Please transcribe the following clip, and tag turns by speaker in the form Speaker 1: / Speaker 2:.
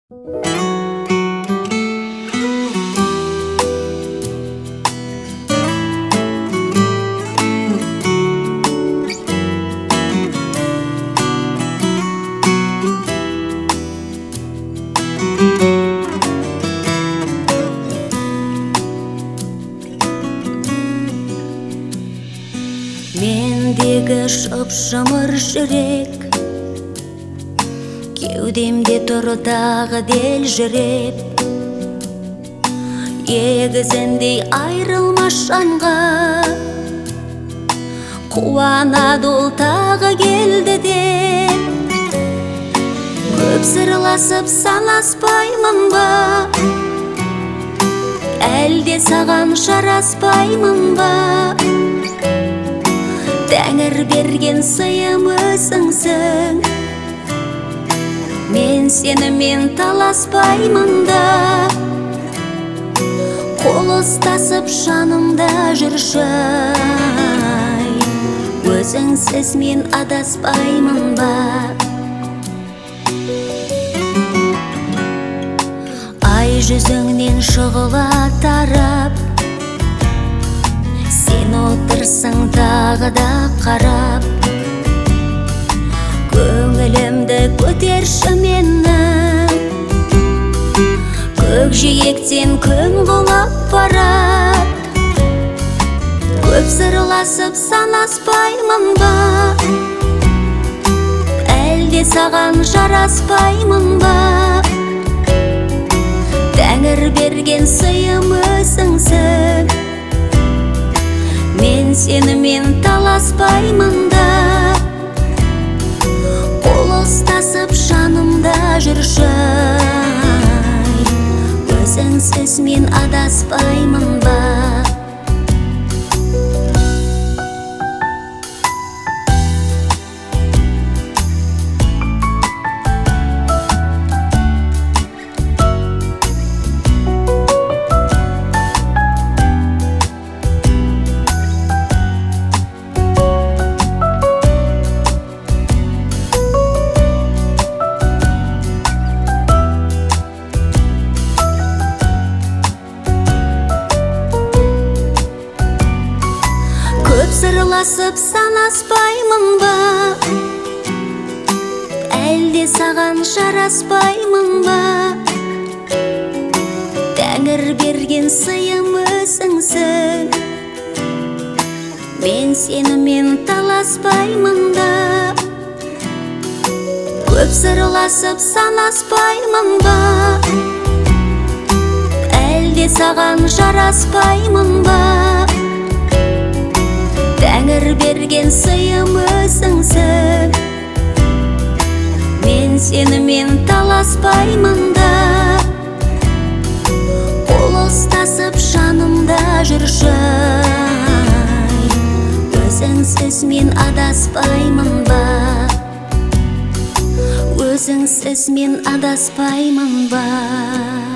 Speaker 1: Mendегі шып-шымыр жүрек кеудемде тұр тағы дел жүреп, егізіндей айрылмас жанға қуанады ол тағы келді деп. Көп сырласып санаспаймын ба, әлде саған жараспаймын ба? Тәңір берген сыйым өзіңсің, мен сенімен таласпаймын да. Қол ұстасып жанымда жүрші, өзіңсіз мен адаспаймын ба? Ай жүзіңнен шұғыла тарап, сен отырсың тағы да қарап. Көңілімді көтерші менің, көкжиектен күн құлап барат. Көп сырласып санаспаймын ба, әлде саған жараспаймын ба? Тәңір берген сыйым өзіңсің, мен сенімен таласпаймын да. Қол ұстасып жанымда жүрші, өзіңсіз мен адаспаймын ба? Көп сырласып санаспаймын ба, әлде саған жараспаймын ба? Тәңір берген сыйым өзіңсің, мен сенімен таласпаймын да. Көп сырласып санаспаймын ба, әлде саған жараспаймын ба? Тәңір берген сыйым өзіңсің, мен сенімен таласпаймын да. Қол ұстасып жанымда жүрші, өзіңсіз мен адаспаймын ба? Өзіңсіз мен адаспаймын ба?